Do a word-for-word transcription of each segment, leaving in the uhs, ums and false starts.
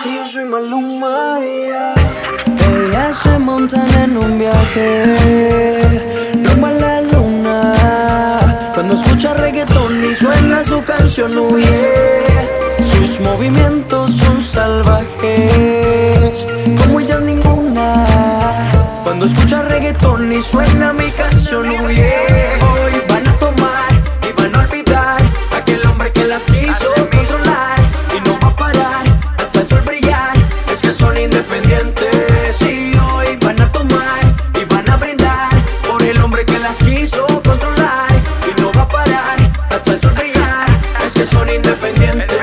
Y yo soy Maluma, yeah. Ellas se montan en un viaje rumbo a la luna. Cuando escucha reggaetón y suena su canción, huye. Sus movimientos son salvajes, como ellas ninguna. Cuando escucha reggaetón y suena mi canción, huye. Hoy van a tomar y van a olvidar aquel hombre que las quiso controlar y no va a parar hasta el sol brillar. Es que son independientes y hoy van a tomar y van a brindar por el hombre que las quiso controlar y no va a parar hasta el sol brillar. Es que son independientes.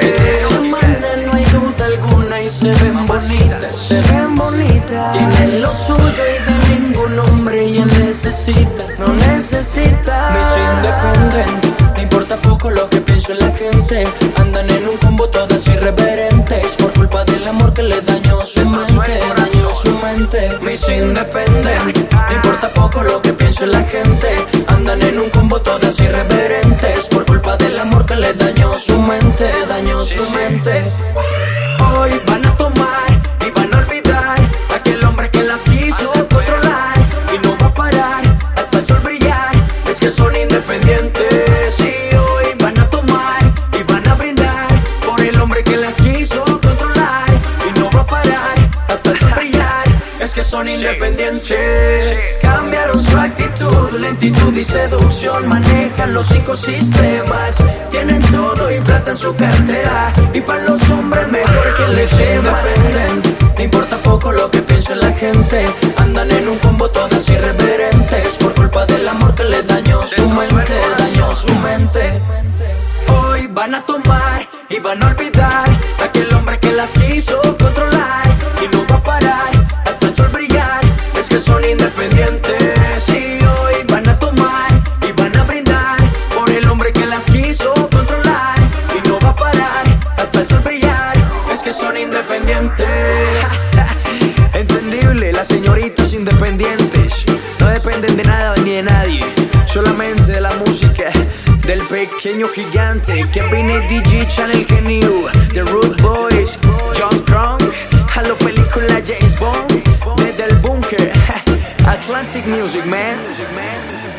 No hay duda alguna y se ven bonitas, se ven bonitas. Tienen lo suyo y de ningún hombre ella necesita, no necesita. Me soy independiente, me importa poco lo que pienso en la gente. Andan en un combo todas irreverentes por culpa del amor que le dañó su mente, dañó su mente. Me soy independiente, me importa poco lo que pienso en la gente. Andan en un combo todas irreverentes por culpa del amor que le dañó su mente, dañó su mente. Hoy van a tomar y van a olvidar aquel hombre que las quiso controlar y no va a parar hasta el sol brillar. Es que son independientes y hoy van a tomar y van a brindar por el hombre que las quiso controlar y no va a parar hasta el sol brillar. Es que son independientes. Cambiaron su actitud, lentitud y seducción. Manejan los cinco sistemas, tienen todo y plata en su cartera. Y para los hombres mejor que les sepa. No importa poco lo que piense la gente. Andan en un combo todas irreverentes por culpa del amor que le dañó su mente, dañó su mente. Hoy van a tomar y van a olvidar aquel hombre que las quiso controlar y no va a parar hasta el sol brillar. Es que son independientes y hoy van a tomar y van a brindar por el hombre que las quiso controlar y no va a parar hasta el sol brillar. Es que son independientes. Entendible, las señoritas independientes no dependen de nada ni de nadie, solamente de la música del pequeño gigante que viene D J Channel Genio, The Root Boys, John Crunk, a la película James Bond, desde el búnker, Atlantic Music, man.